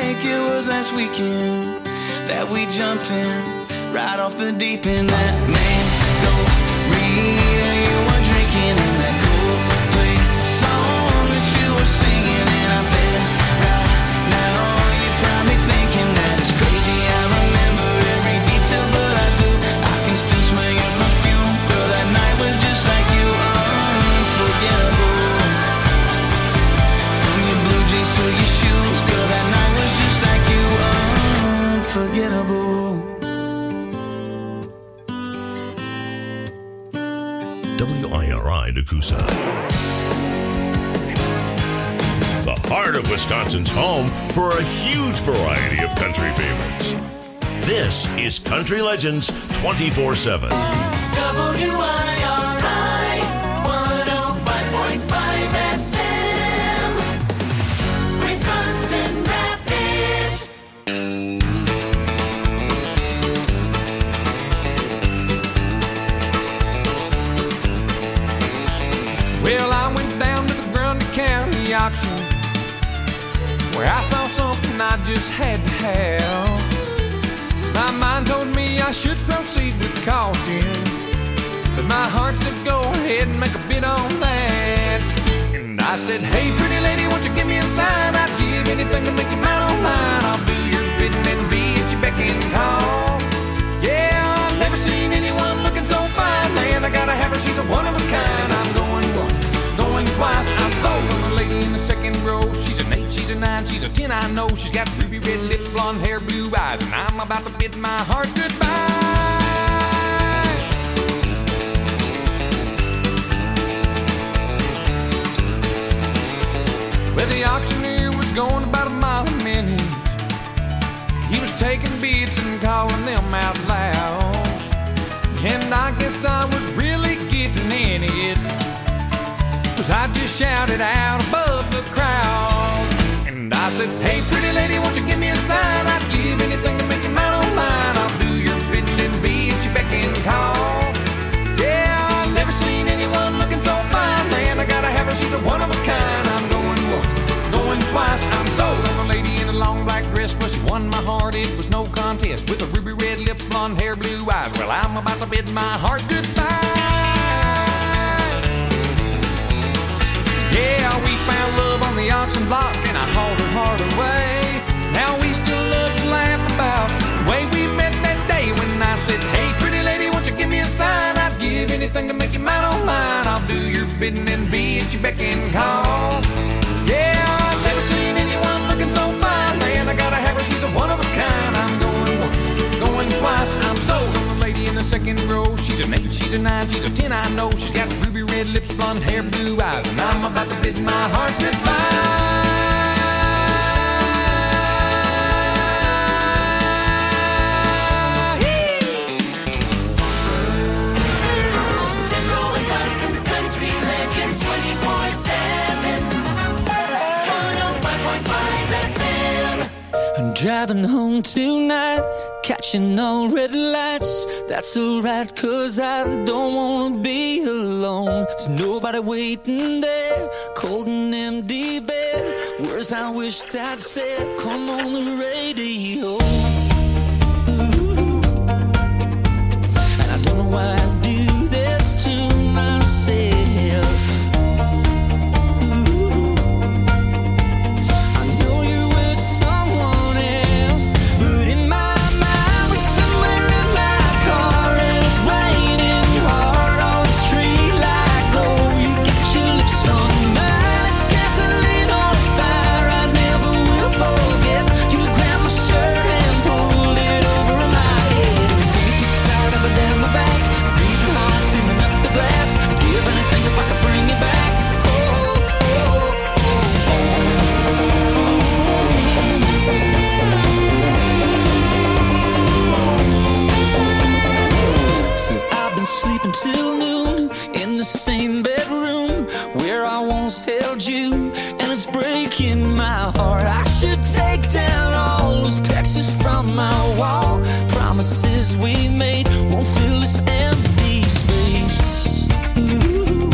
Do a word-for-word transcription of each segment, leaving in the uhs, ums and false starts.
like it was last weekend that we jumped in right off the deep end. That mango reader you were drinking in that Coldplay song that you were singing, and I bet right now you're probably thinking that it's crazy. I remember every detail, but I do. I can still smell your perfume, girl. That night was just like you, unforgettable. From your blue jeans to your shoes, girl. That night was just like you, unforgettable. W I R I Nakusa. The heart of Wisconsin's home for a huge variety of country favorites. This is Country Legends twenty-four seven. W I R I one oh five point five F M, Wisconsin Rapids. Well, I went down to the Grundy County auction where I saw something I just had to have. My mind told me I should proceed with caution, but my heart said go ahead and make a bid on that. And I said, hey, pretty lady, won't you give me a sign? I'd give anything to make you mine on mine. I'll do your bidding and be at your beck and call. Yeah, I've never seen anyone looking so fine, man. I gotta have her, she's a one of a kind. I'm going once, going twice. I'm sold on the lady in the second row. She's an eight, she's a nine, she's a ten, I know. She's got ruby red lips, blonde hair, blue eyes, and I'm about to bid my heart goodbye. Well, the auctioneer was going about a mile a minute. He was taking bids and calling them out loud, and I guess I was really getting in it, 'cause I just shouted out above the crowd. And I said, hey, pretty lady, won't you give me a sign? I'd give anything to make you mine on mine. I'll do your bidding and be at your beck and call. Yeah, I've never seen anyone looking so fine, man. I gotta have her, she's a one of a kind. I'm going once, going twice. I'm sold on the lady in a long black dress. Well, she won my heart, it was no contest. With her ruby red lips, blonde hair, blue eyes. Well, I'm about to bid my heart goodbye. Yeah, we found love on the auction block, and I hauled her heart away. Now we still love to laugh about the way we met that day when I said, hey, pretty lady, won't you give me a sign? I'd give anything to make you mine on mine. I'll do your bidding and be at your beck and call. Yeah, I've never seen anyone looking so fine, man. I gotta have her, she's a one of a kind. I'm going once, going twice. I'm sold on the lady in the second row. She's an eight, she's a nine, she's a ten, I know. She's got ruby red lips, blonde hair, blue eyes, and I'm about to bid my heart goodbye. Central Wisconsin's Country Legends twenty-four seven, one oh five point five F M. I'm driving home tonight, catching all red lights. That's alright, 'cause I don't wanna be alone. There's nobody waiting there, cold and empty bed. Words I wished I'd said, come on the radio. Ooh. And I don't know why I do this to myself. Ooh. I know you're with someone else, but in my mind we're somewhere in my car, and it's raining hard on the street like glow. You got your lips on mine, it's gasoline on fire. I never will forget. You grabbed my shirt and pulled it over my head. Fingertips out up and down my back, breathing hard, steaming up the glass. I'd give anything if I could bring you back. Oh, oh, oh, oh. So I've been sleeping till noon in the same bedroom where I once held you, and it's breaking my heart. I should take down all those pictures from my wall. Promises we made won't fill this empty space. Ooh.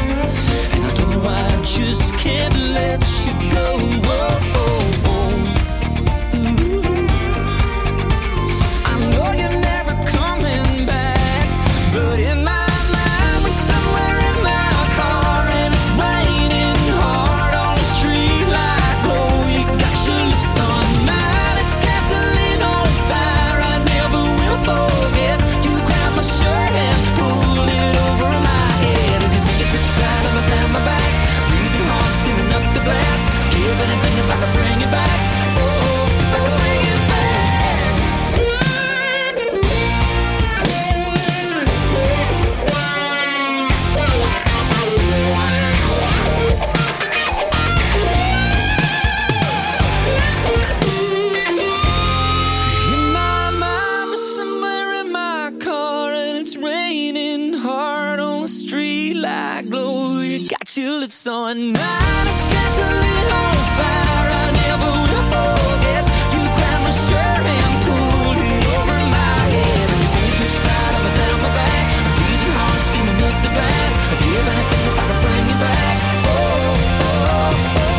And I don't know why I just can't let you go. Oh, oh, oh. you live so at night. It's gasoline on fire, I never will forget. You grabbed my shirt and pulled it over my head. And your fingertips slide up and down my back. I'm breathing hard, steaming up the grass. I'd give anything if I could bring you back. Oh, oh, oh, oh.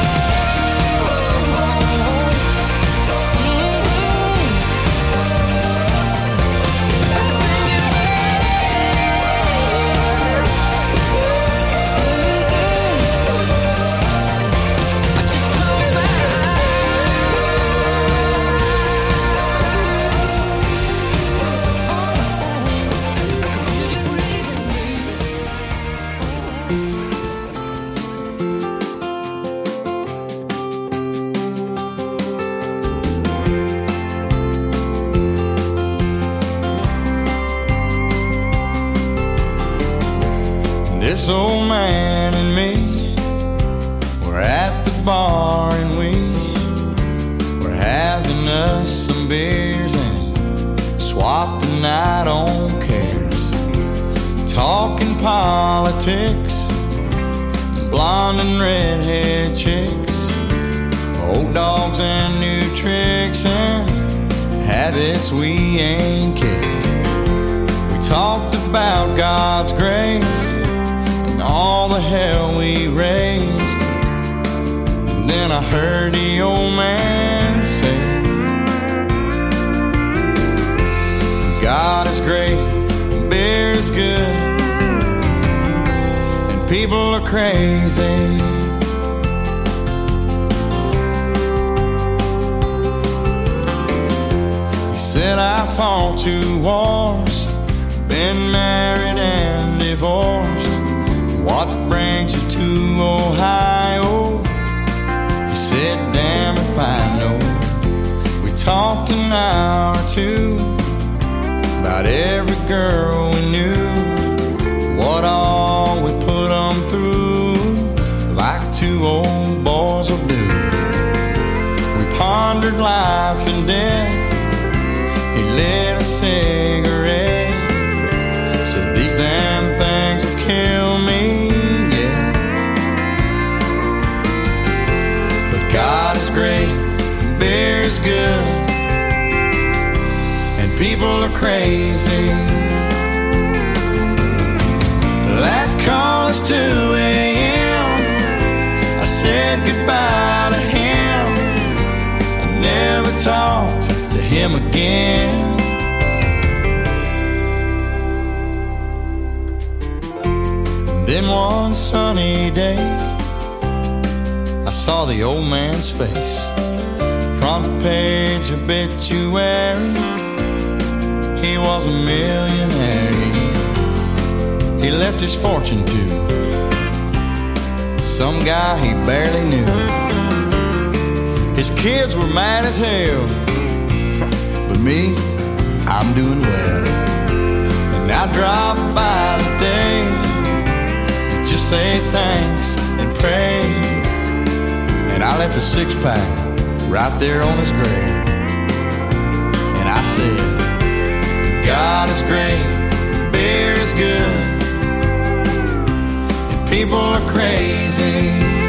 This old man and me were at the bar and we were having us some beers and swapping out on cares, talking politics, blonde and redhead chicks, old dogs and new tricks and habits we ain't kicked. We talked about God's grace, all the hell we raised. And then I heard the old man say, God is great, beer is good, and people are crazy. He said I fought two wars, been married and divorced. What brings you to Ohio? He said, damn if I know. We talked an hour or two about every girl we knew, what all we put them through, like two old boys will do. We pondered life and death. He lit a cigarette, said these damn things will kill me. God is great, beer is good, and people are crazy. Last call is two a.m. I said goodbye to him. I never talked to him again. Then one sunny day I saw the old man's face, front page obituary. He was a millionaire. He left his fortune to some guy he barely knew. His kids were mad as hell, but me, I'm doing well. And I drop by today to just say thanks and pray. And I left a six-pack right there on his grave. And I said, God is great, beer is good, and people are crazy.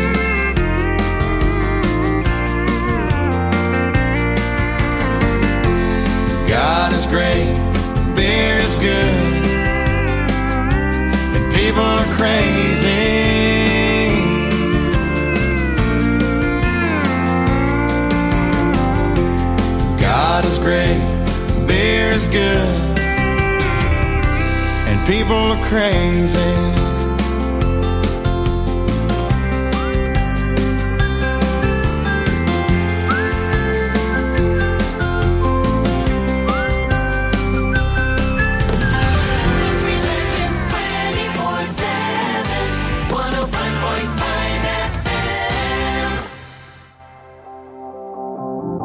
God is great, beer is good, and people are crazy. God is great, beer is good, and people are crazy.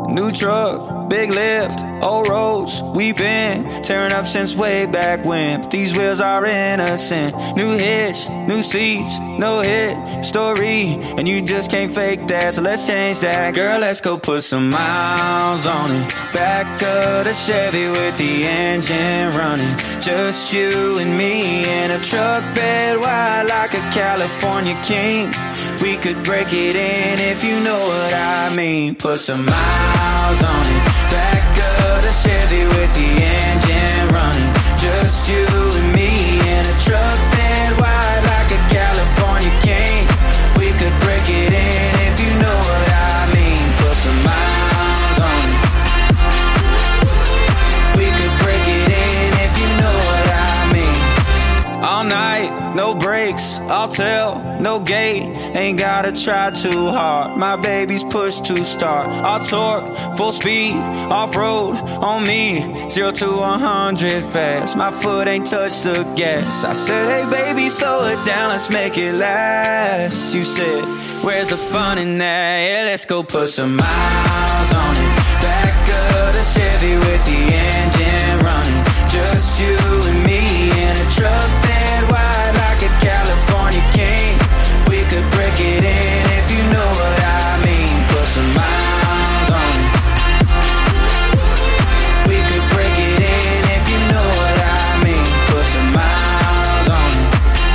New truck, big lift, old roads, we been tearing up since way back when. But these wheels are innocent. New hitch, new seats, no hit story, and you just can't fake that, so let's change that. Girl, let's go put some miles on it. Back of the Chevy with the engine running. Just you and me in a truck bed wide like a California king. We could break it in if you know what I mean. Put some miles on it. Back of the Chevy with the engine running. Just you and me in a truck bed wide like a California king. We could break it in if you know what I mean. Put some miles on it. We could break it in if you know what I mean. All night, no brakes, I'll tell, no gate. Ain't gotta try too hard, my baby's push to start. I'll torque, full speed, off-road on me. Zero to one hundred fast, my foot ain't touched the gas. I said, hey baby, slow it down, let's make it last. You said, where's the fun in that? Yeah, let's go put some miles on it. Back of the Chevy with the engine running. Just you and me in a truck bed wide like a California king. We could break it in if you know what I mean. Put some miles on it. We could break it in if you know what I mean. Put some miles on it.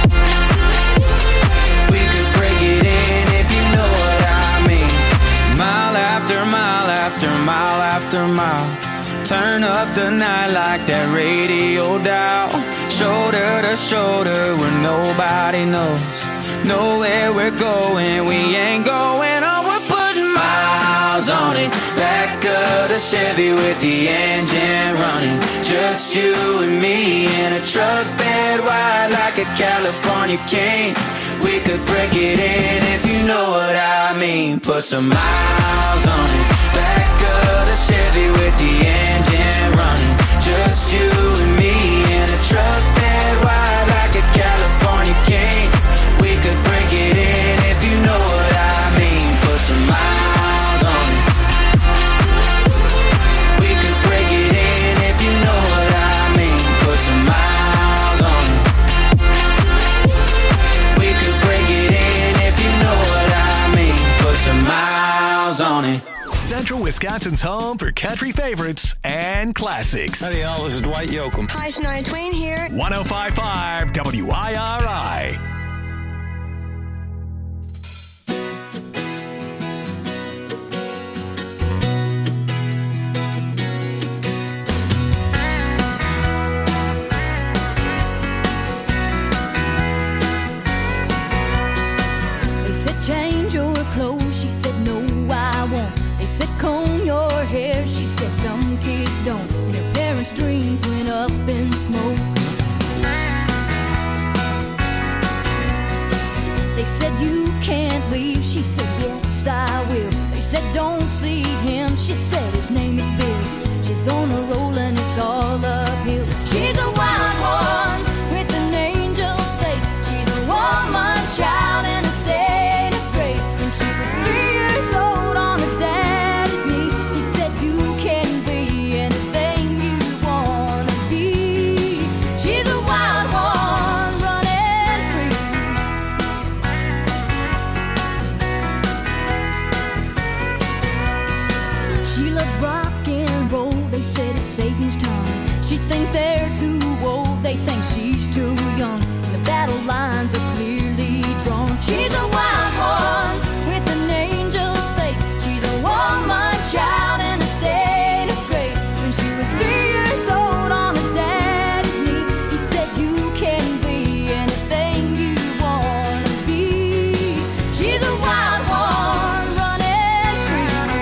We could break it in if you know what I mean. Mile after mile after mile after mile. Turn up the night like that radio dial. Shoulder to shoulder where nobody knows. Know where we're going, we ain't going on. We're putting miles on it. Back of the Chevy with the engine running. Just you and me in a truck bed wide like a California king. We could break it in if you know what I mean. Put some miles on it. Back of the Chevy with the engine running. Just you and me in a truck bed wide like a California king. We could break it in if you know what I mean. Put some miles on it. We could break it in if you know what I mean. Put some miles on it. We could break it in if you know what I mean. Put some miles on it. Central Wisconsin's home for country favorites and classics. Howdy, y'all. This is Dwight Yoakam. Hi, Shania Twain here. one oh five point five W I R I. They said change your clothes. She said no, I won't. They said comb your hair, she said some kids don't. And her parents' dreams went up in smoke. They said you can't leave, she said yes I will. They said don't see him, she said his name is Bill. She's on a roll and it's all uphill. She's a wild one with an angel's face. She's a woman child in a state of grace. When she was three years old on her daddy's knee, he said you can be anything you wanna be. She's a wild one running free. She loves rock and roll, they said it's Satan's tongue. She thinks they're too old, they think she's too young. And the battle lines are clearly drawn. She's a wild one with an angel's face. She's a woman child in a state of grace. When she was three years old on her daddy's knee, he said you can be anything you wanna be. She's a wild one running free.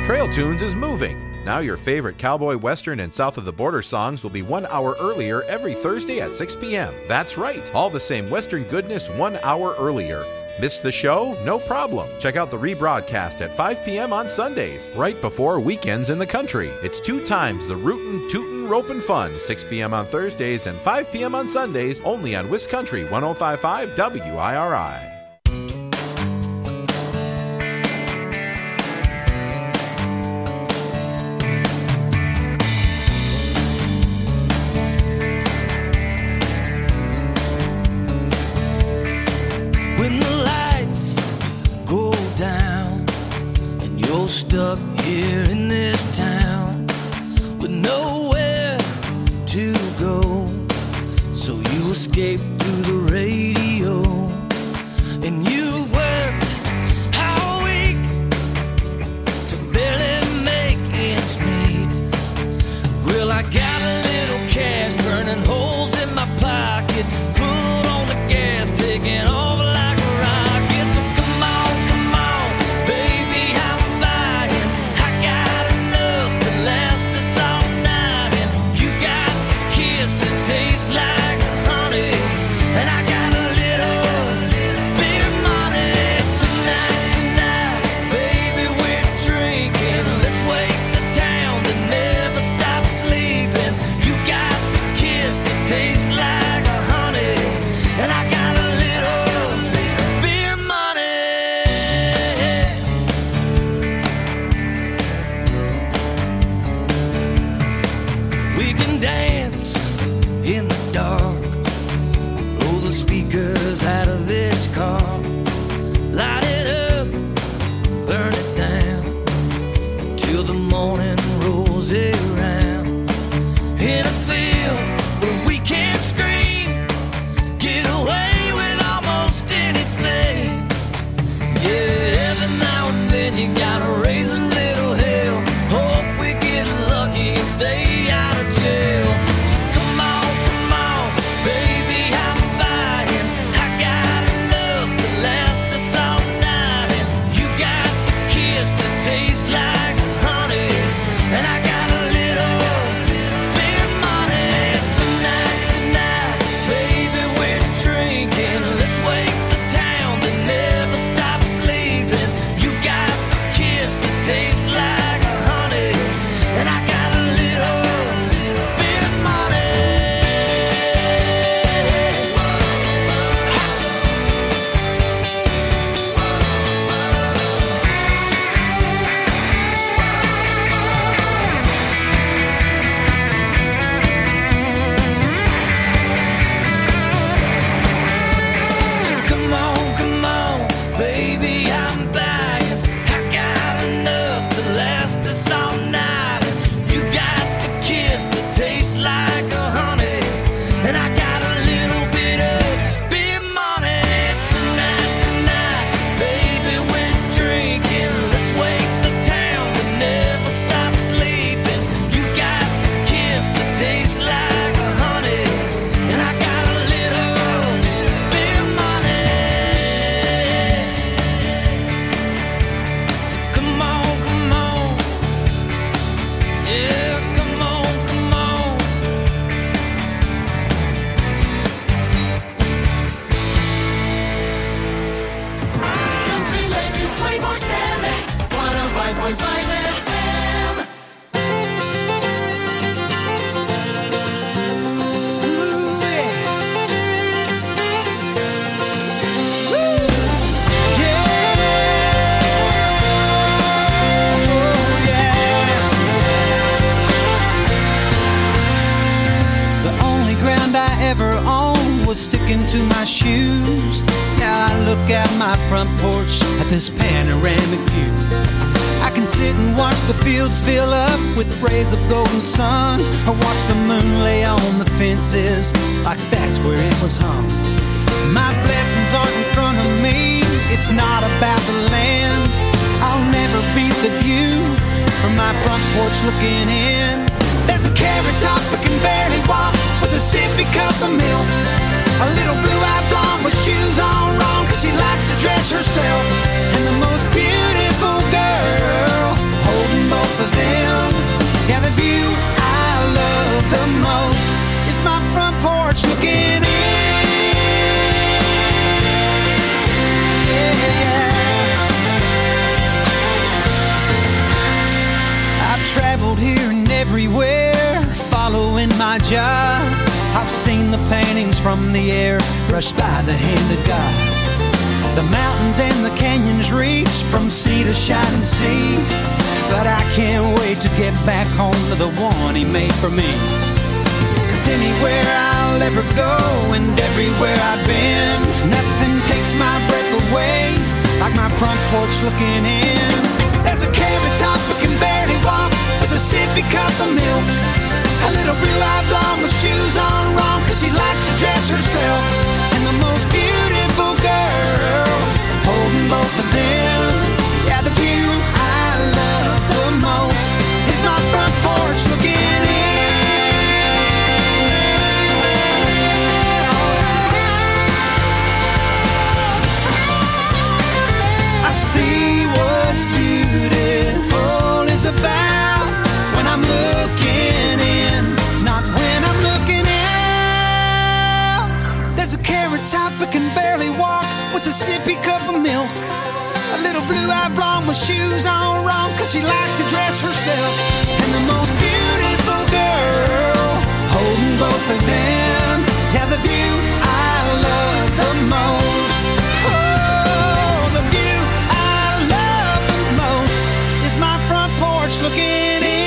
Trail Tunes is moving. Now your favorite cowboy, western, and south of the border songs will be one hour earlier every Thursday at six p.m. That's right, all the same western goodness one hour earlier. Missed the show? No problem. Check out the rebroadcast at five p.m. on Sundays, right before weekends in the country. It's two times the rootin', tootin', ropin' fun, six p.m. on Thursdays and five p.m. on Sundays, only on Wiscountry one oh five point five W I R I. Stuck here in this town with nowhere to go, so you escape through the radio, and you worked all week to barely make ends meet. Well, I got a little cash burning holes in my pocket, foot on the gas, taking off like a rocket. So come on, come on, baby, I'm tastes like honey, and I got a little bit of money. Tonight, tonight, baby, we're drinking. Let's wake the town that never stops sleeping. You got the kiss that tastes like honey, and I got a little bit of money. We can dance in the dark, blow the speakers out of this car, light it up, burn it down, until the morning rolls around. In a field where we can't scream, get away with almost anything. Yeah, every now and then you gotta raise a little hell, hope we get lucky and stay out of jail. Tastes like honey, and I got a little bit of money. Tonight, tonight, baby, we're drinking. Let's wake the town that never stops sleeping. You got the kiss that tastes like honey, and I got a little bit of money. Come on, come on, baby, I'm buying. I got enough to last us all night. You got the kiss that tastes like a honey, and I got a little bit of big money. Tonight, tonight, baby, we're drinking. Let's wake the town that never stops sleeping. You got the kiss that tastes like a honey, and I got a little bit of money. So come on, come on, yeah, come on, come on. Country Legends twenty-four seven, one oh five point five F M. The only ground I ever owned was sticking to my shoes. Now I look out my front porch at this panoramic view. I can sit and watch the fields fill up with rays of golden sun, or watch the moon lay on the fences like that's where it was hung. My blessings aren't in front of me, it's not about the land. I'll never beat the view from my front porch looking in. There's a carrot top that can barely walk with a sippy cup of milk. A little blue-eyed blonde with shoes on wrong, cause she likes to dress herself. And the most beautiful girl holding traveled here and everywhere, following my job. I've seen the paintings from the air, brushed by the hand of God. The mountains and the canyons reach from sea to shining sea. But I can't wait to get back home to the one he made for me. Cause anywhere I'll ever go and everywhere I've been, nothing takes my breath away like my front porch looking in. There's a carrot top who can barely walk with a sippy cup of milk. A little blue-eyed blonde with shoes on wrong cause she likes to dress herself. And the most beautiful girl holding both of them. Yeah, the view I love the most is my front porch looking in. I see what beautiful is about when I'm looking in, not when I'm looking out. There's a carrot top but can barely walk with a sippy cup of milk. A little blue-eyed blonde with shoes on wrong cause she likes to dress herself. And the most beautiful girl holding both of them. Yeah, the view I love the most. Oh, the view I love the most is my front porch looking in.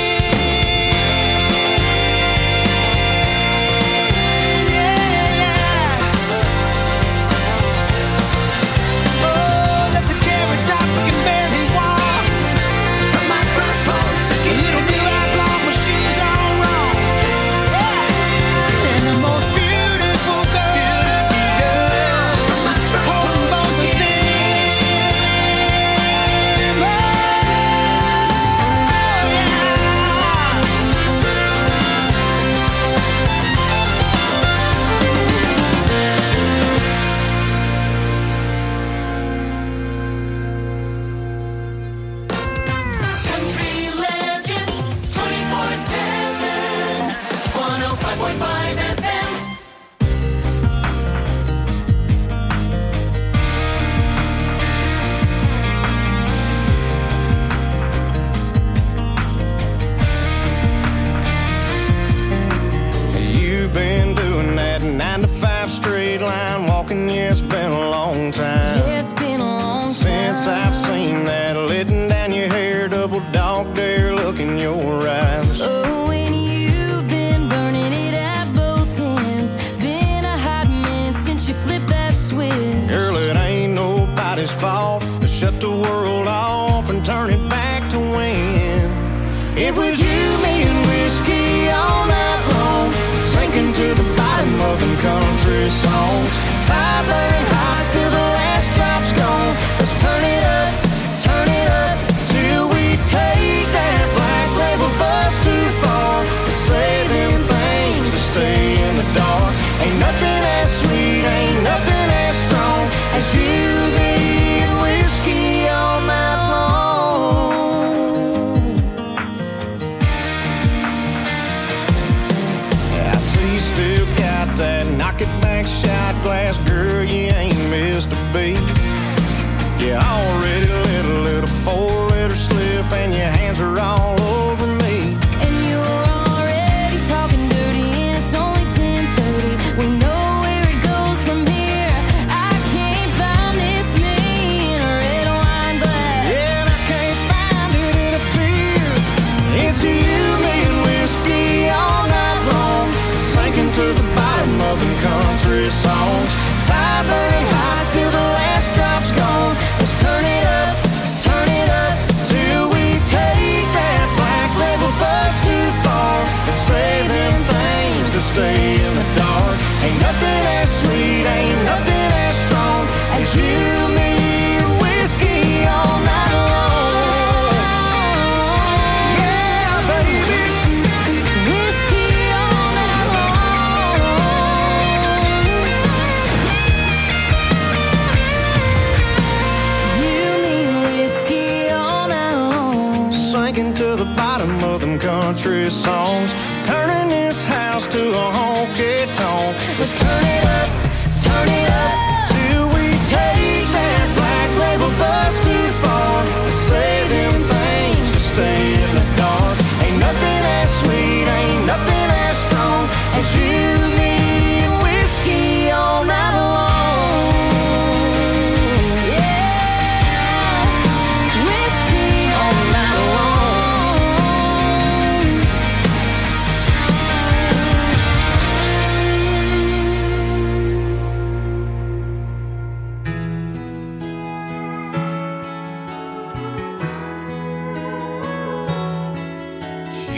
Country songs, turning this house to a honky tonk. Let's turn it up, turn it up, till we take that black label bus too far. Say them things to stay in the dark. Ain't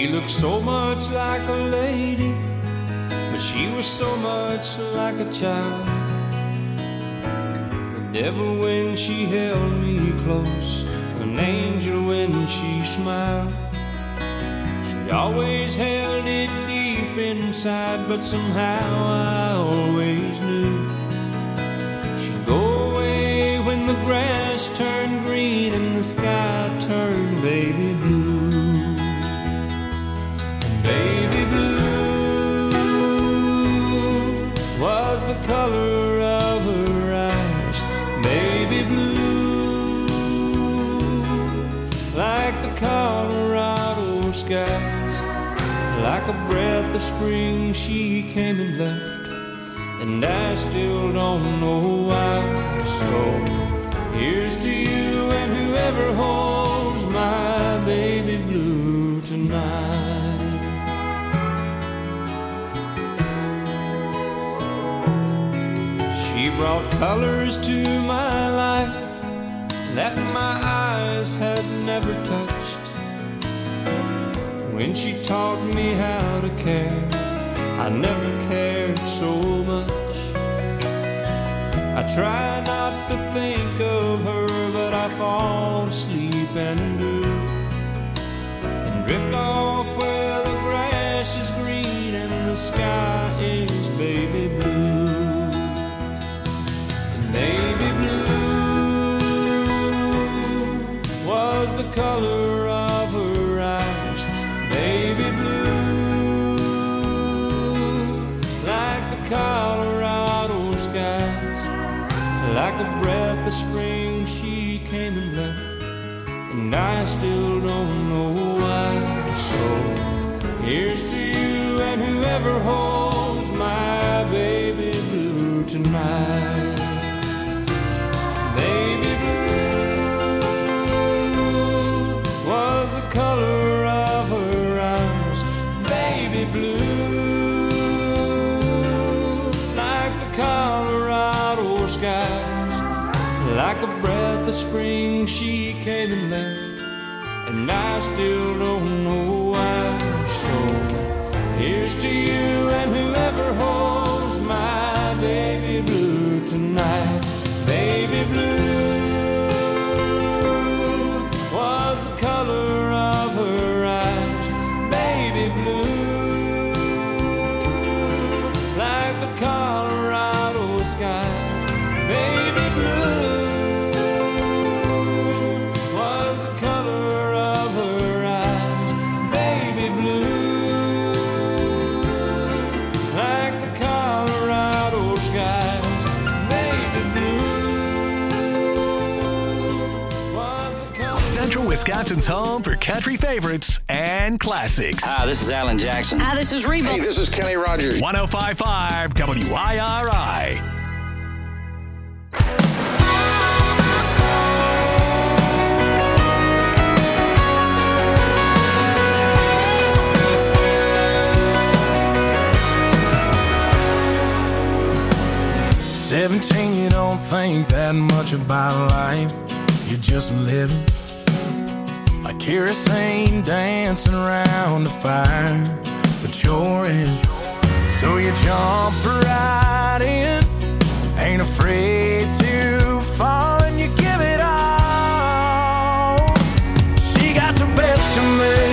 She looked so much like a lady, but she was so much like a child. The devil when she held me close, an angel when she smiled. She always held it deep inside, but somehow I always knew she'd go away when the grass turned green and the sky turned baby blue. Baby blue was the color of her eyes. Baby blue, like the Colorado skies. Like a breath of spring she came and left, and I still don't know why. So here's to you and whoever holds my baby blue tonight. She brought colors to my life that my eyes had never touched. When she taught me how to care, I never cared so much. I try not to think of her, but I fall asleep and do, and drift off where the grass is green and the sky is baby blue. Baby blue was the color of her eyes. Baby blue, like the Colorado skies. Like a breath of spring she came and left, and I still don't know why. So here's to you and whoever holds my baby blue tonight. Baby blue was the color of her eyes. Baby blue, like the Colorado skies. Like a breath of spring she came and left, and I still don't know why. So here's to you and whoever holds my baby blue tonight. Baby blue was the color of her eyes. Baby blue, like the Colorado skies. Baby blue was the color of her eyes. Baby blue, like the Colorado skies. Baby blue. Central Wisconsin's home for country favorites and classics. Hi, this is Alan Jackson. Hi, this is Reba. Hey, this is Kenny Rogers. one oh five point five W I R I. Seventeen, you don't think that much about life. You're just living like kerosene dancing around the fire, but you're in. So you jump right in, ain't afraid to fall, and you give it all. She got the best of me.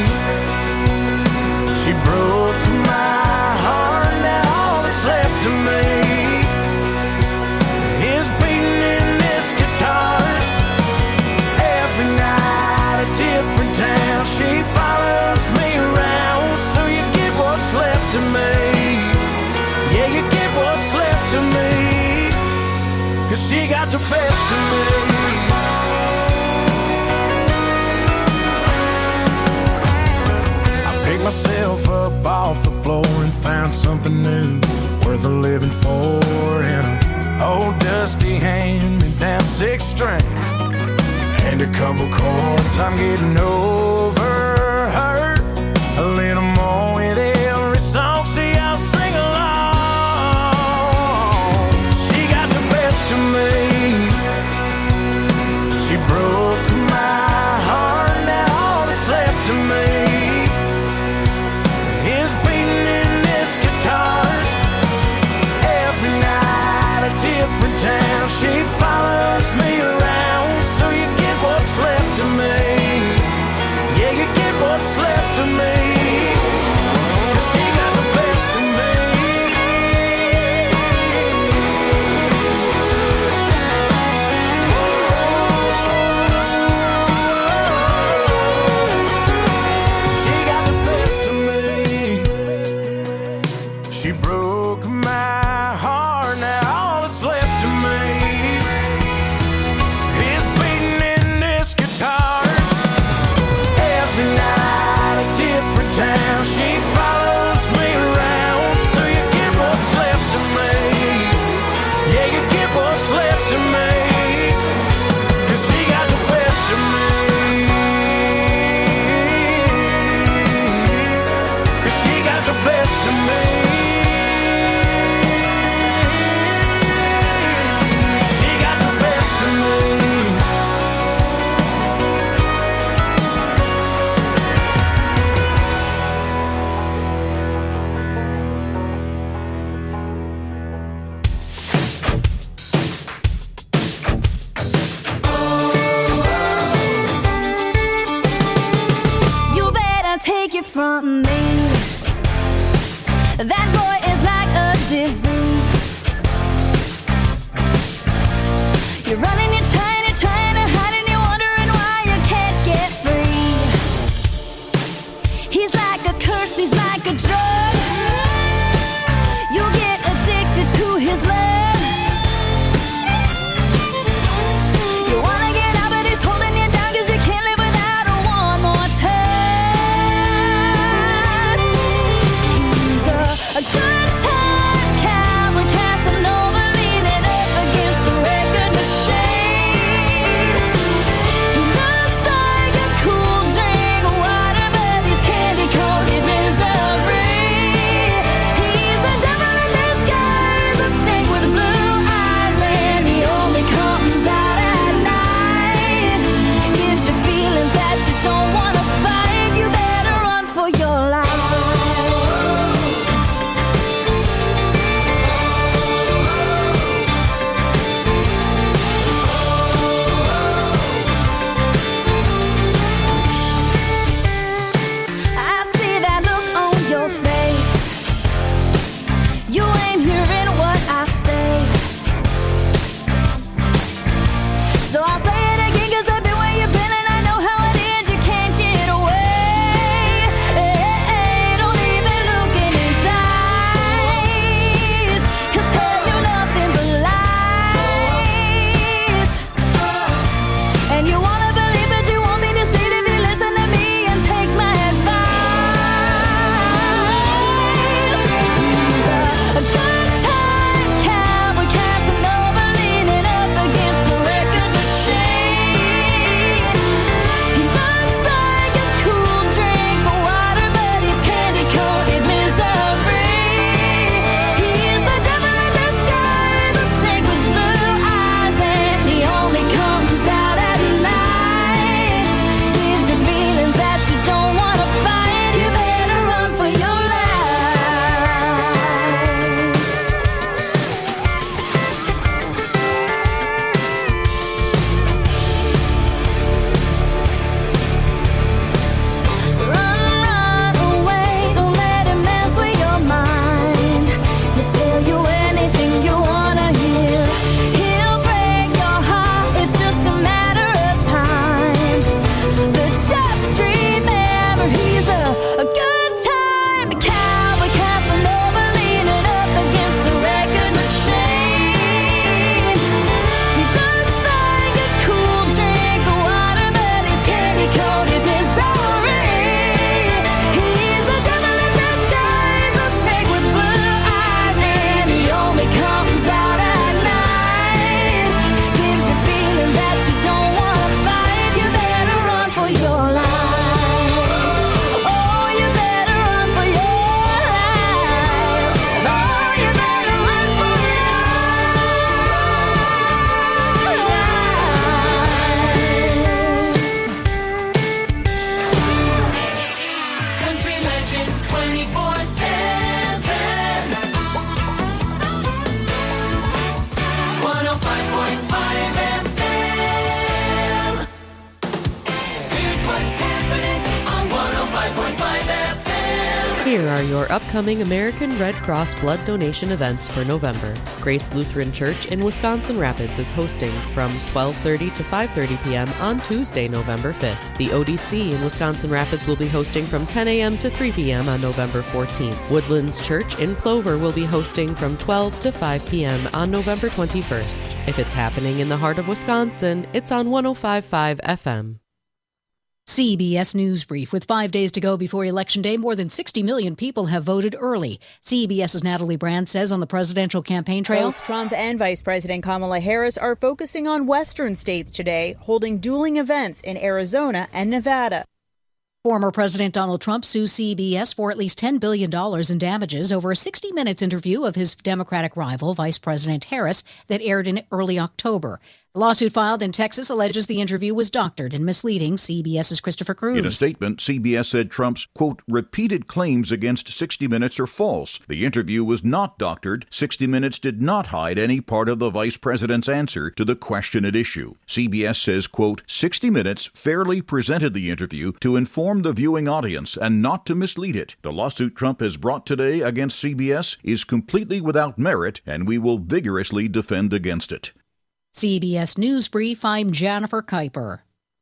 She broke my heart, now all that's left of me is beating in this guitar. Every night a different town, she follows me around. So you get what's left of me. Yeah, you get what's left of me, 'cause she got the best of me. I picked myself up off the floor and found something new, worth a living for, in a old dusty hand-me-down six string and a couple chords. I'm getting over her a little more with every song. See, I'll sing along. She got the best of me. She broke my heart, now all that's left of me what's left of me. 'Cause she got the best of me. She got the best of me. She broke my heart, now all that's left of me is beating in this guitar. Every night a different town, she follows me around. So you get what's left of me. Yeah, you get what's left of me. 'Cause she got the best of me. 'Cause she got the best of me. She got the best of me. You better take it from me. That boy is like a disease. You're running, you're trying, you're trying to hide, and you're wondering why you can't get free. He's like a curse, he's like a drug. You get addicted to his love. You wanna get out, but he's holding you down 'cause you can't live without a one more touch. He's a, a good Here are your upcoming American Red Cross blood donation events for November. Grace Lutheran Church in Wisconsin Rapids is hosting from twelve thirty to five thirty p.m. on Tuesday, November fifth. The O D C in Wisconsin Rapids will be hosting from ten a.m. to three p.m. on November fourteenth. Woodlands Church in Plover will be hosting from twelve to five p.m. on November twenty-first. If it's happening in the heart of Wisconsin, it's on one oh five point five F M. C B S News Brief. With five days to go before Election Day, more than sixty million people have voted early. CBS's Natalie Brand says on the presidential campaign trail, both Trump and Vice President Kamala Harris are focusing on western states today, holding dueling events in Arizona and Nevada. Former President Donald Trump sues C B S for at least ten billion dollars in damages over a sixty minutes interview of his Democratic rival, Vice President Harris, that aired in early October. The lawsuit filed in Texas alleges the interview was doctored and misleading. CBS's Christopher Cruz. In a statement, C B S said Trump's, quote, repeated claims against sixty minutes are false. The interview was not doctored. sixty minutes did not hide any part of the vice president's answer to the question at issue. C B S says, quote, sixty minutes fairly presented the interview to inform the viewing audience and not to mislead it. The lawsuit Trump has brought today against C B S is completely without merit, and we will vigorously defend against it. C B S News Brief, I'm Jennifer Kuiper.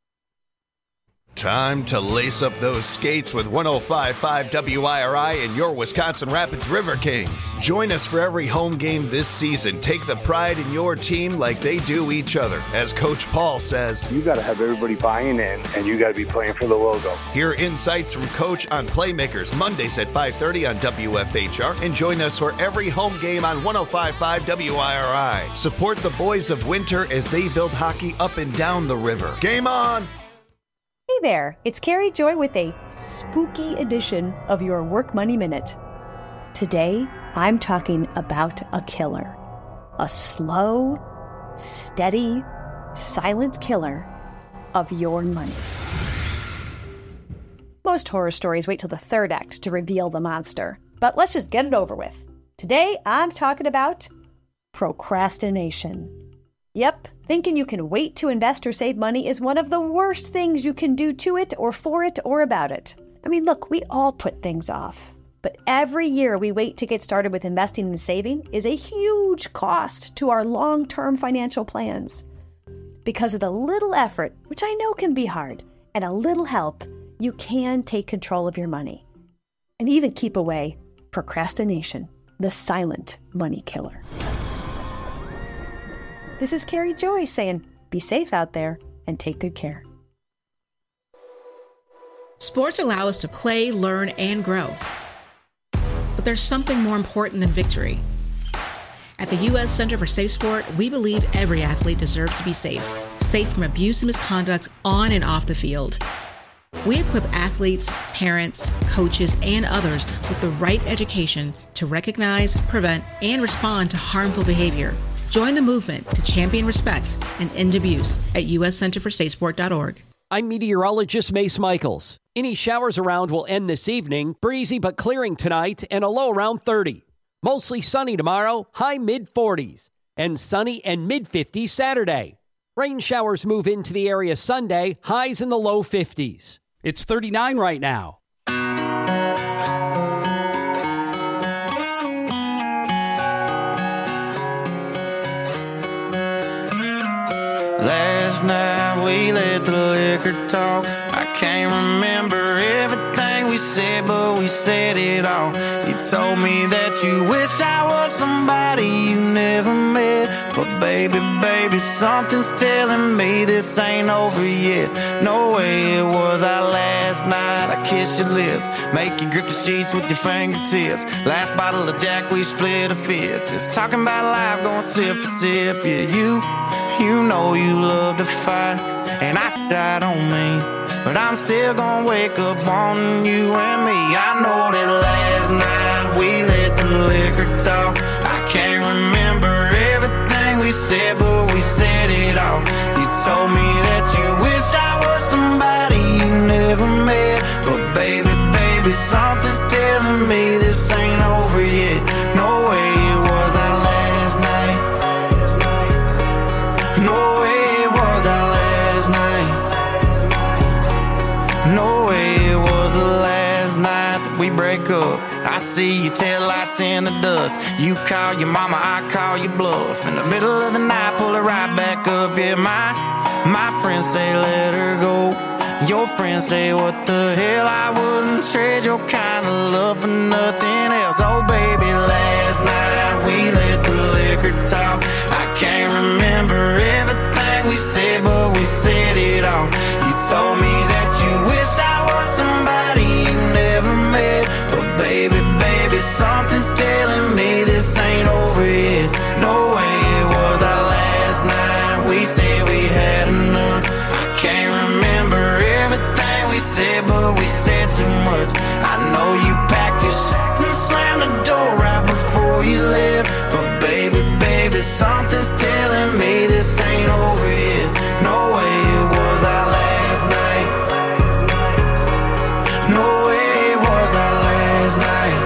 Time to lace up those skates with one oh five point five W I R I and your Wisconsin Rapids River Kings. Join us for every home game this season. Take the pride in your team like they do each other. As Coach Paul says, you got to have everybody buying in, and you got to be playing for the logo. Hear insights from Coach on Playmakers Mondays at five thirty on W F H R, and join us for every home game on one oh five point five W I R I. Support the boys of winter as they build hockey up and down the river. Game on! Hey there, it's Carrie Joy with a spooky edition of your Work Money Minute. Today, I'm talking about a killer. A slow, steady, silent killer of your money. Most horror stories wait till the third act to reveal the monster, but let's just get it over with. Today, I'm talking about procrastination. Yep, thinking you can wait to invest or save money is one of the worst things you can do to it or for it or about it. I mean, look, we all put things off. But every year we wait to get started with investing and saving is a huge cost to our long-term financial plans. Because of the little effort, which I know can be hard, and a little help, you can take control of your money. And even keep away procrastination, the silent money killer. This is Carrie Joy saying, be safe out there and take good care. Sports allow us to play, learn, and grow. But there's something more important than victory. At the U S Center for Safe Sport, we believe every athlete deserves to be safe. Safe from abuse and misconduct on and off the field. We equip athletes, parents, coaches, and others with the right education to recognize, prevent, and respond to harmful behavior. Join the movement to champion respect and end abuse at U S center for safe sport dot org. I'm meteorologist Mace Michaels. Any showers around will end this evening. Breezy but clearing tonight and a low around thirty. Mostly sunny tomorrow, high mid forties. And sunny and mid fifties Saturday. Rain showers move into the area Sunday, highs in the low fifties. It's thirty-nine right now. Last night we let the liquor talk. I can't remember everything we said, but we said it all. You told me that you wish I was somebody you never met. But baby, baby, something's telling me this ain't over yet. No way it was our last night. I kissed your lips, make you grip the sheets with your fingertips. Last bottle of Jack, we split a fifth. Just talking about life, going sip for sip. Yeah, you, you know you love to fight, and I said I don't mean, but I'm still gonna wake up wanting you and me. I know that last night we let the liquor talk. I can't remember everything we said, but we said it all. You told me that you wish I was somebody you never met. But baby, baby, something's telling me this ain't over yet. No way it was our last night. No way it was our last night. No way it was the last night. The we break up. I see your taillights in the dust. You call your mama, I call your bluff. In the middle of the night, pull it right back up. Yeah, my, my friends say let her go. Your friends say what the hell, I wouldn't trade your kind of love for nothing else. Oh baby, last night we let the liquor talk. I can't remember everything we said, but we said it all. You told me that you wish I was somebody you never met. But baby, baby, something's telling me this ain't over yet. No way it was our last night. We said we had enough. I can't remember everything we said, but we said too much. I know you packed your shit and slammed the door right before you left. But baby, baby, something's telling me this ain't over yet. No way it was our last night. No way it was our last night.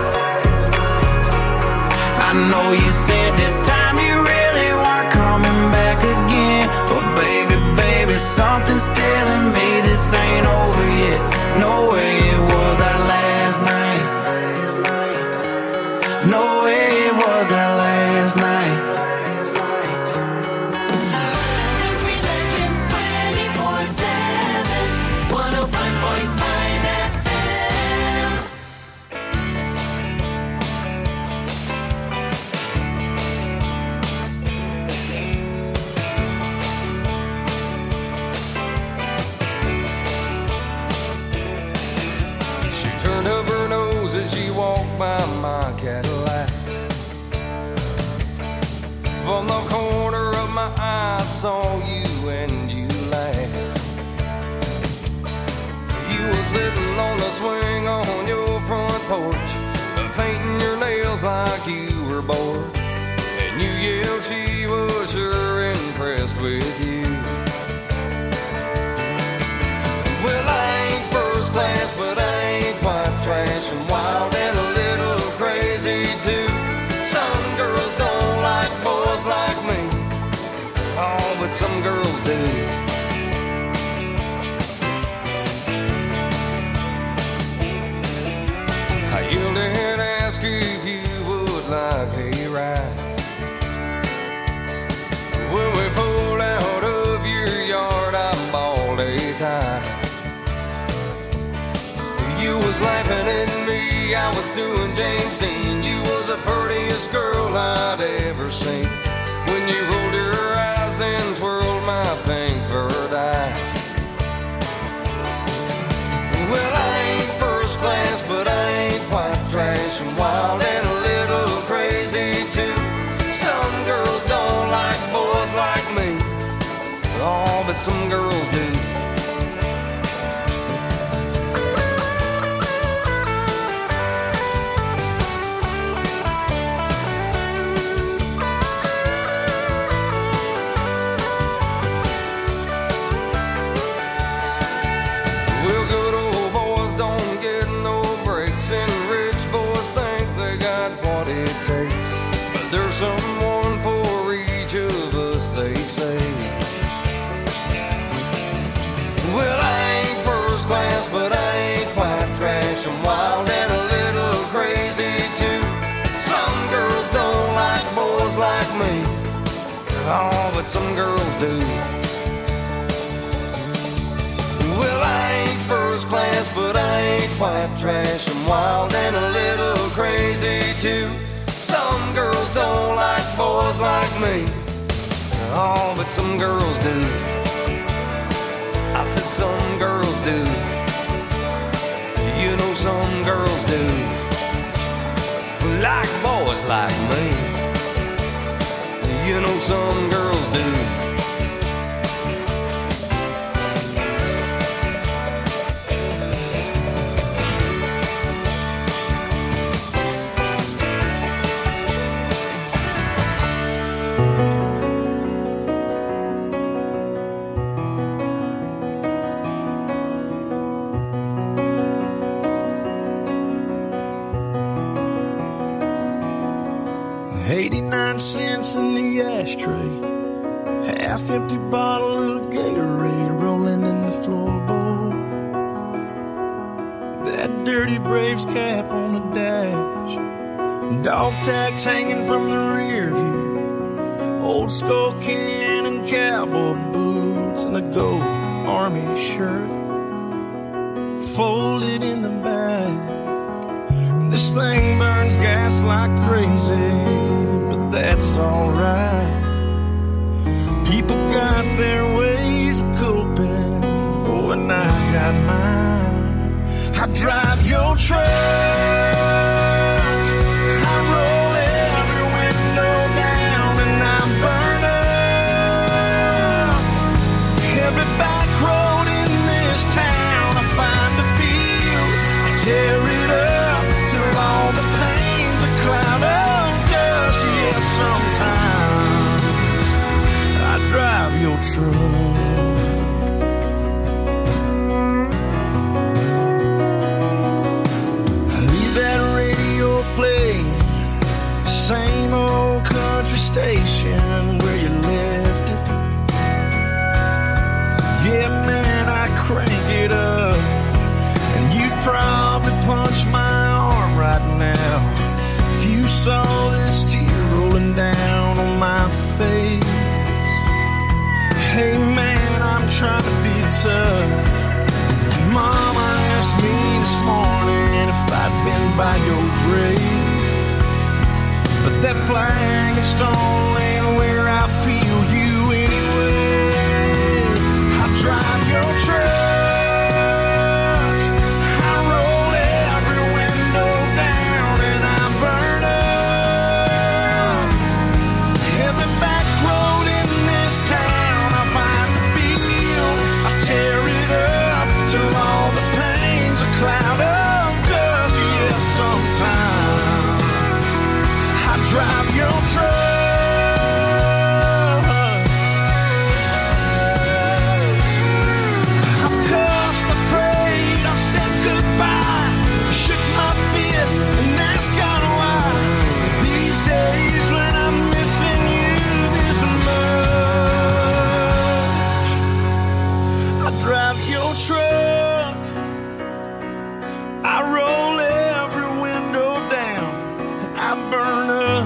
I know you said this time you really weren't coming back again. But baby, baby, something's telling me this ain't over yet. No way it was our last night. No way it was our last night. Country Legends twenty-four seven, one oh five point five F M. She turned up her nose as she walked by my Cadillac. From the corner of my eye, I saw you and you laughed. You were sitting on the swing on your front porch, painting your nails like you were bored. And you yelled she was sure impressed with you. Well, I ain't first class, but I ain't quite trash, and wild and a little crazy too. Some girls don't like boys like me, oh, but some girls do. I yelled and asked if you would like a ride. When we pulled out of your yard, I bawled a tie. You was laughing at me, I was doing James Dean. You was the prettiest girl I'd ever seen. When you rolled your eyes and twirled my pink fur dice. Well, I ain't first class, but I ain't quite trash, and wild and a little crazy too. Some girls don't like boys like me, oh, but some girls do. There's someone for each of us, they say. Well, I ain't first class, but I ain't quite trash. I'm wild and a little crazy too. Some girls don't like boys like me, oh, but some girls do. Well, I ain't first class, but I ain't quite trash. I'm wild and a little crazy too. Some girls don't like boys like me, oh, but some girls do. I said some girls do. You know some girls do. Like boys like me. You know some girls do. eighty-nine cents in the ashtray, half empty bottle of Gatorade rolling in the floorboard. that dirty Braves cap on the dash, dog tags hanging from the rear view, old skull can and cowboy boots, and a gold army shirt folded in the back. This thing burns gas like crazy, but that's alright. People got their ways of coping, oh, and I got mine. I drive your truck, I roll every window down, and I burn up every back road in this town. I find a field, I tear it up till all the pain's a cloud of dust. Yes, sometimes I drive your truck. Play same old country station where you left it. Yeah, man, I crank it up, and you'd probably punch my arm right now if you saw this tear rolling down on my face. Hey, man, I'm trying to be tough. Mama asked me this morning if I'd been by your grave, but that flag and stone ain't where I feel you anyway. I drive your truck, I roll every window down, and I burn up every back road in this town. I find the field, I tear it up till all the pain's a cloud of dust. Yes, sometimes I drive your truck. I've cussed, I prayed, I've said goodbye, I shook my fist and asked God why. These days when I'm missing you this much, I drive your truck, I roll every window down, and I burn up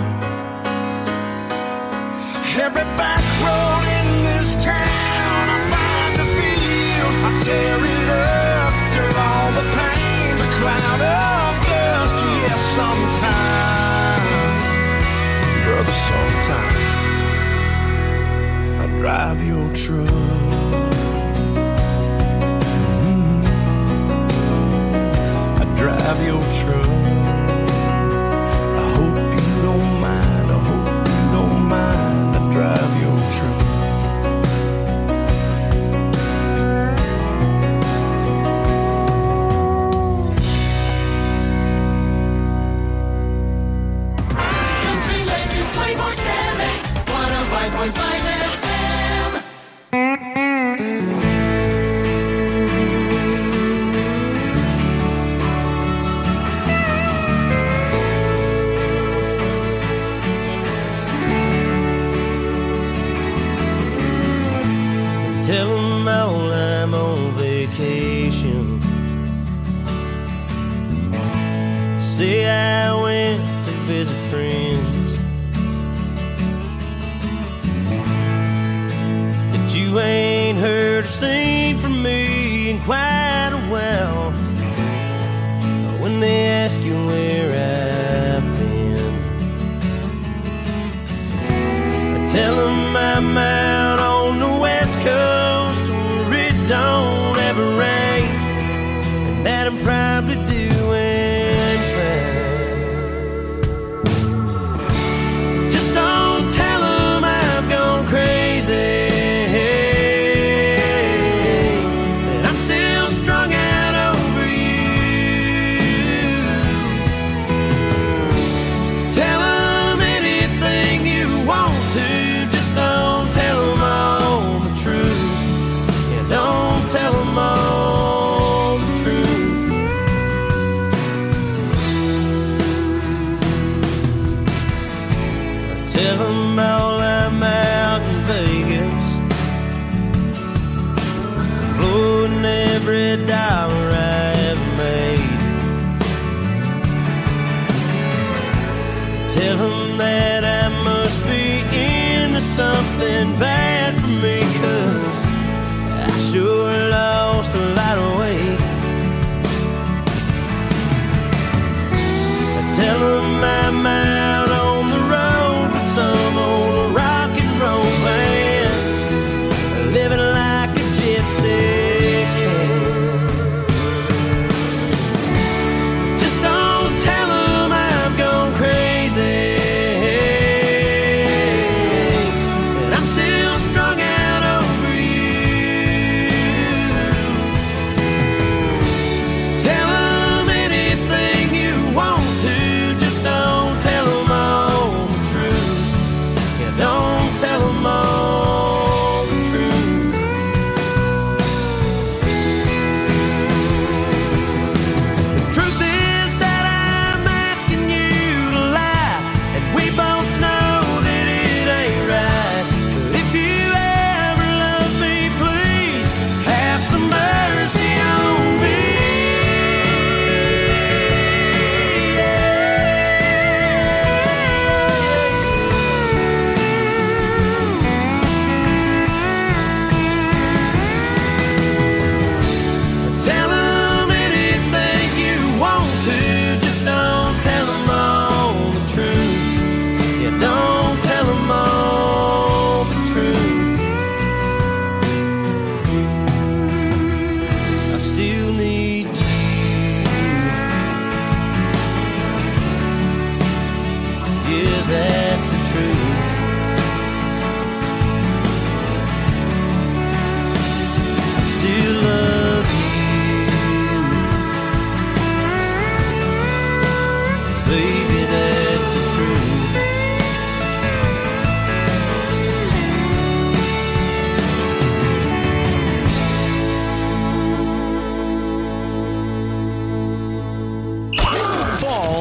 every back road in this town. I find a field, I tear it up till all the pain's a cloud of dust. Yes, sometime, brother, sometime I drive your truck. Drive your truck. I hope you don't mind, I hope you don't mind. I drive your truck. Country Legends twenty-four seven, one oh five point five F M. Tell them all I'm on vacation. Say I went to visit friends, that you ain't heard or seen from me in quite a while. When they ask you where I've been, I tell them I'm out on the West Coast where it don't ever rain, and that I'm probably doing fine. Just don't tell them I've gone crazy, that I'm still strong.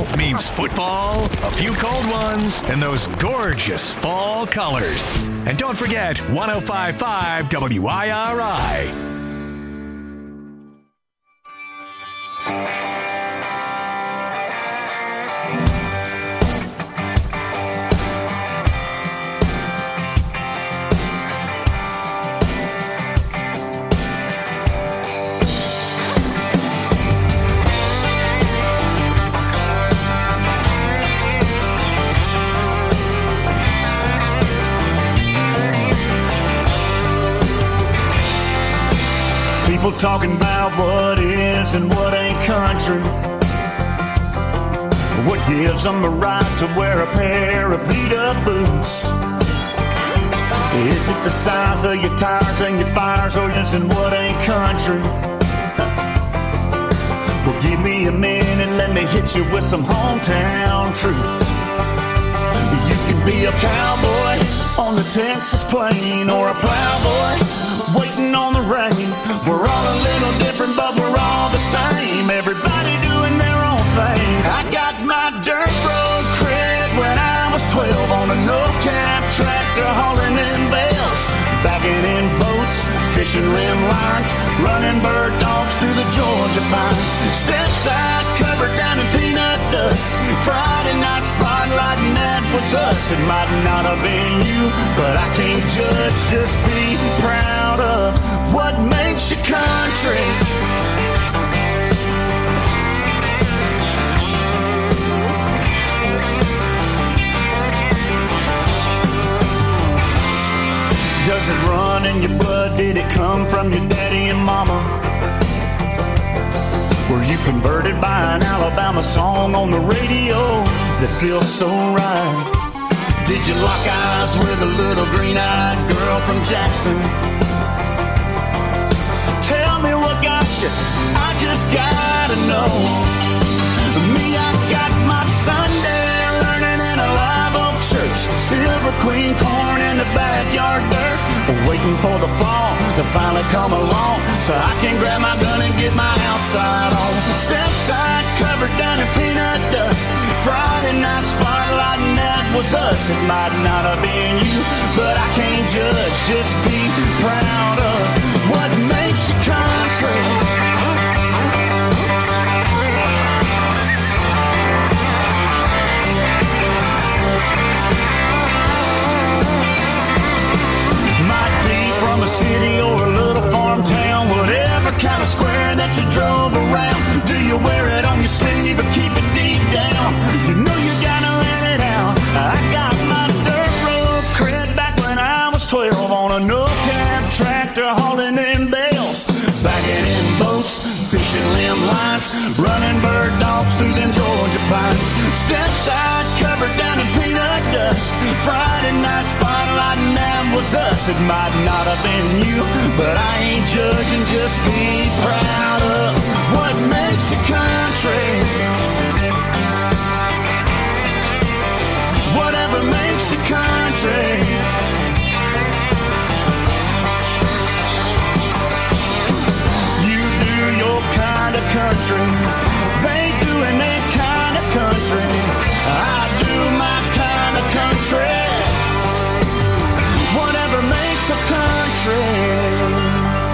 fall means football, a few cold ones, and those gorgeous fall colors. And don't forget one oh five point five W I R I. People talking about what is and what ain't country. What gives them a right to wear a pair of beat-up boots? Is it the size of your tires and your fires, or is it what ain't country? Well, give me a minute, let me hit you with some hometown truth. You can be a cowboy on the Texas plain, or a plowboy waiting on the rain. We're all a little different, but we're all the same. Everybody doing their own thing. I got my dirt road cred when I was twelve on a no-cap tractor hauling in bales, bagging in boats, fishing rim lines, running bird dogs through the Georgia pines. Step side covered down in peanut dust. Friday night spotlight, and that was us. It might not have been you, but I can't judge. Just be proud of what makes you country. Does it run in your blood? Did it come from your daddy and mama? Were you converted by an Alabama song on the radio that feels so right? Did you lock eyes with a little green-eyed girl from Jackson? Tell me what got you, I just gotta know. Me, I got my Sunday learning in a live oak church. Silver Queen corn in the backyard dirt, waiting for the fall to finally come along, so I can grab my gun and get my outside on. Step side covered down in peanut dust. Friday night spotlight, and that was us. It might not have been you, but I can't judge. Just be proud of what makes you country. From a city or a little farm town, whatever kind of square that you drove around. Do you wear it on your sleeve or keep it deep down? You know you gotta let it out. I got my dirt road cred back when I was twelve on a no-cab tractor hauling in bales, bagging in boats, fishing limb lines, running bird dogs through them Georgia pines. Step side covered down in peanut dust. Friday night spotlight, and that was us. It might not have been you, but I ain't judging. Just be proud of what makes you country. Whatever makes you country. You do your kind of country, they doing their kind of country. I do my kind of country. Whatever makes us country.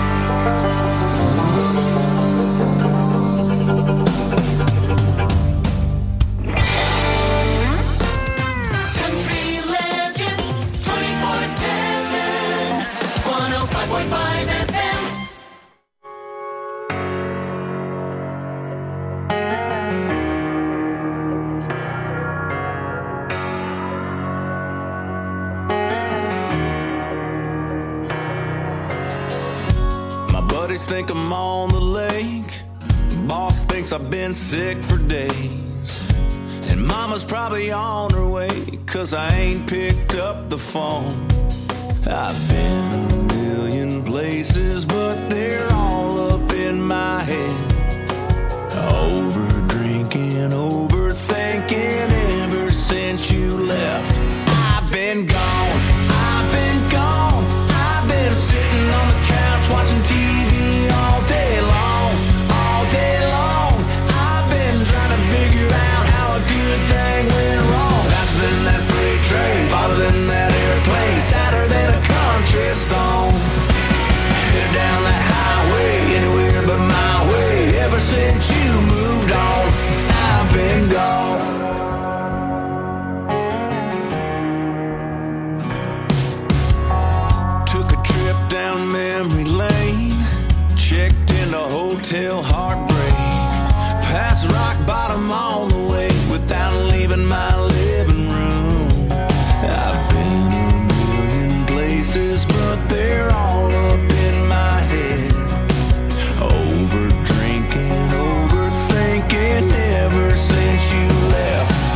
Country legends twenty-four seven, one oh five point five F M. Think I'm on the lake. Boss thinks I've been sick for days. And mama's probably on her way, cause I ain't picked up the phone. I've been a million places, but they're all up in my head. Over drinking, overthinking ever since you left.